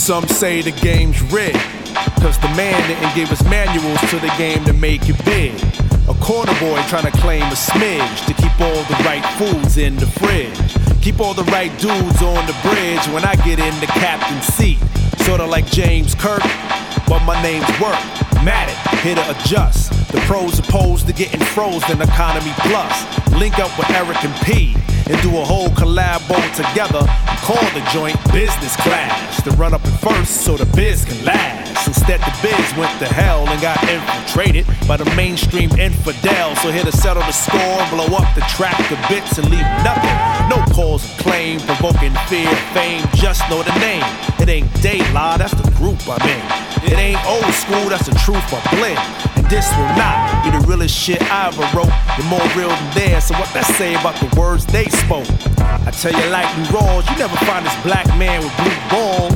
Some say the game's rigged, cause the man didn't give us manuals to the game to make it big. A corner boy trying to claim a smidge to keep all the right foods in the fridge. Keep all the right dudes on the bridge when I get in the captain's seat. Sorta like James Kirk, but my name's Work. Matic, here to adjust. The pros opposed to getting frozen economy plus. Link up with Eric and P and do a whole collabo together and call the joint business class. To run up in first so the biz can last. Instead the biz went to hell and got infiltrated by the mainstream infidel. So here to settle the score, blow up the track to bits and leave nothing. No cause of claim, provoking fear, fame, just know the name. It ain't Dayla, that's the group I'm in. It ain't old school, that's the truth I blend. And this will not be the realest shit I ever wrote. You're more real than theirs, so what that say about the words they spoke? I tell you like New Rawls, you never find this black man with blue balls.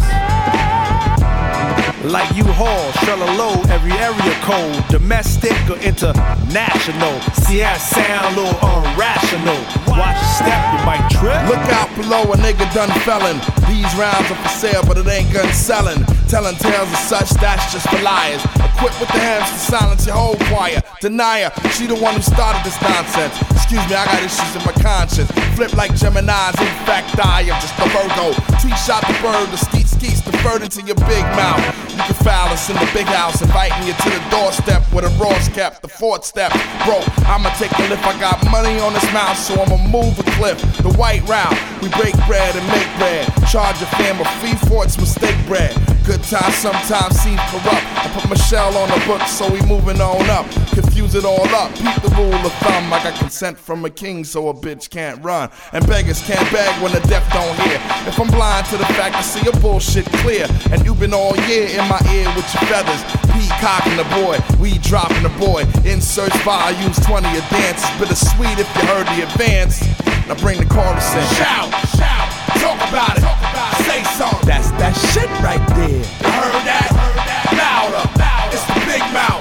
Like U-Haul, Strella low, every area code, domestic or international. See how it sound a little irrational. Watch your step, you might trip. Look out below, a nigga done felon. These rounds are for sale, but it ain't gun selling. Telling tales of such, that's just for liars. Equipped with the hands to silence your whole choir. Denier, she the one who started this nonsense. Excuse me, I got issues in my conscience. Flip like Gemini's, in fact I am just a Virgo. T-shot the bird, the skeets deferred into your big mouth. You can foul us in the big house, inviting you to the doorstep with a Ross cap, the fourth step. Bro, I'ma take a lift, I got money on this mouth, so I'ma move a cliff. The white route, we break bread and make bread. Charge a fam a fee for its mistake bread. Good times sometimes seem corrupt. I put Michelle on the book, so we moving on up. Confuse it all up, peep the rule of thumb. I got consent from a king, so a bitch can't run. And beggars can't beg when the deaf don't hear. If I'm blind to the fact I see your bullshit clear, and you've been all year in my ear with your feathers. Peacocking the boy, we dropping the boy. Insert volumes 20 a dance. It's bittersweet if you heard the advance. Now bring the chorus in. Shout, shout, talk about it, say something. That's that shit right there. You heard that? Louder, it's the big mouth.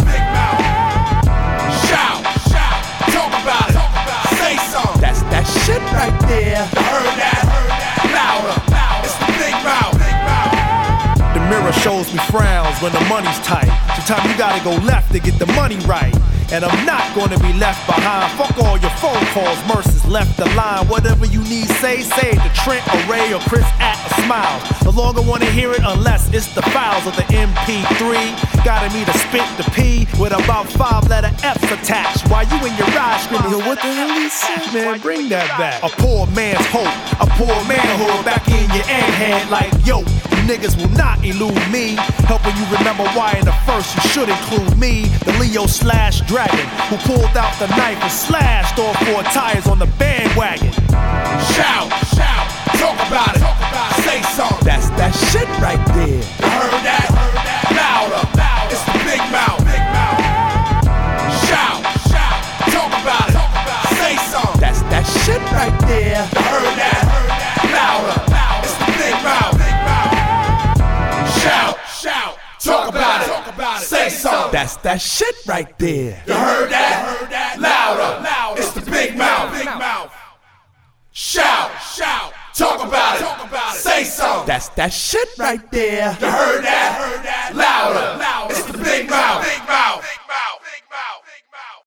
Shout, shout, talk about it, say something. That's that shit right there. You heard that? Louder, it's the big mouth. The mirror shows me frowns when the money's tight. Sometimes you gotta go left to get the money right. And I'm not gonna be left behind. Fuck all your phone calls, Mercer's left the line. Whatever you need, say to Trent, or Ray, or Chris at a smile. No longer wanna hear it unless it's the files of the MP3. Gotta me to spit the P with about 5-letter F's attached. While you in your ride screaming, yo, what the hell he said? Man, bring that back. A poor man's hope, a poor manhood back in your head like, yo, you niggas will not elude me. Helping you remember why in the first you should include me. The Leo slash Dragon, who pulled out the knife and slashed all 4 tires on the bandwagon. Shout, shout, talk about it, say something. That's that shit right there. You heard that? Louder, it's the big mouth. Shout, shout, talk about it, say something. That's that shit right there. You heard that? Louder, it's the big mouth. Shout, shout, talk about it, say something. That's that shit right there. You heard that? Louder, it's the big mouth. Shout, shout, talk about it, say something. That's that shit right there. You heard that? Louder, it's the big mouth.